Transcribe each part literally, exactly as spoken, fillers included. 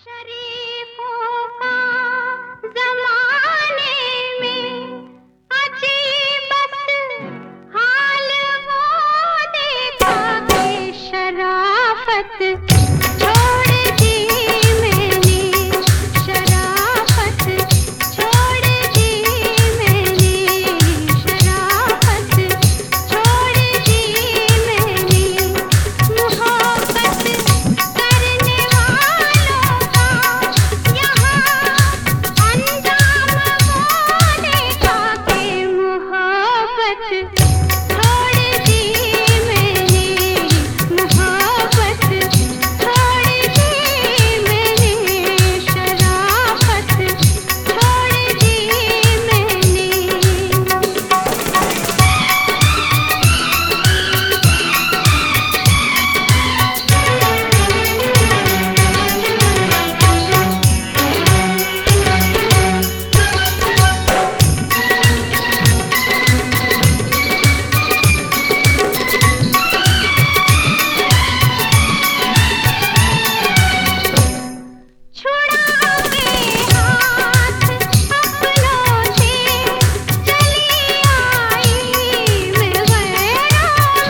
शरीफों का ज़माने में अजीब बस हाल वो देखा कि शराफत छोड़ दी मैंने, शराफत छोड़ दी मैंने, शराफत छोड़ दी मैंने। मोहब्बत करने वालों का यहाँ अंजाम वो देखा कि मोहब्बत छोड़ दी मैंने, मोहब्बत छोड़ दी मैंने, शराफत छोड़ दी मैंने। छुड़ा के हाथ अपनों से चली आई मैं गैरों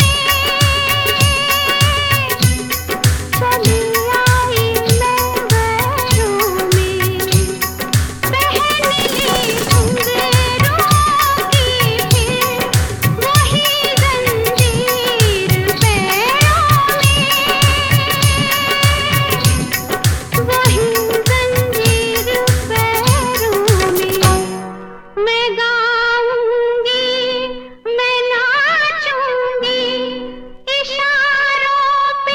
में, चली आई मैं गैरों में। पहन ली घुंघरूं की फिर वही जंजीर पैरों में, वही जंजीर पैरों में। मैं गाऊंगी, मैं नाचूंगी, इशारों पे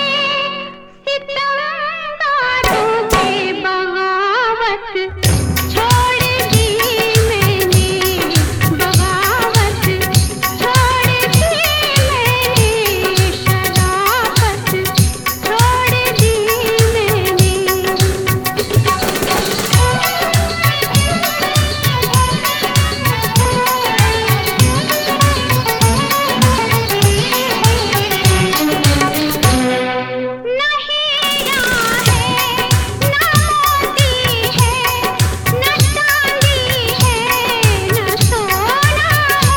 सितमगारों के। बगावत छोड़ दी मैंने, बगावत छोड़ दी मैंने, शराफत छोड़ दी मैंने। नहीं यहाँ है ना मोती है, न चांदी है, न सोना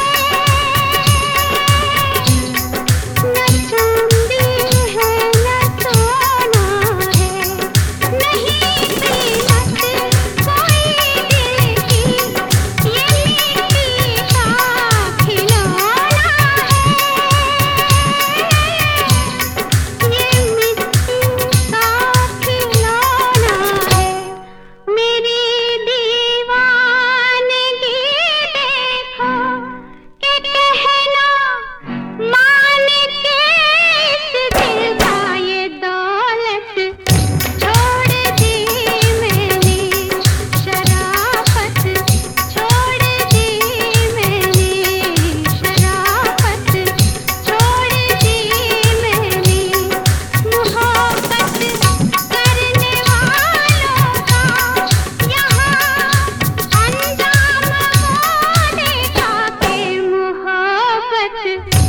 है, न चांदी है, न सोना है। नहीं कीमत कोई दिल की, ये मिट्टी का खिलौना है, ये मिट्टी का खिलौना है। मेरी दीवानगी देखो कि कहना मान के इस दिल का। ये दौलत छोड़ दी मैंने, शराफत छोड़ दी मैंने, शराफत छोड़ दी मैंने। मोहब्बत करने वालों का यहाँ अंजाम वो देखा कि मोहब्बत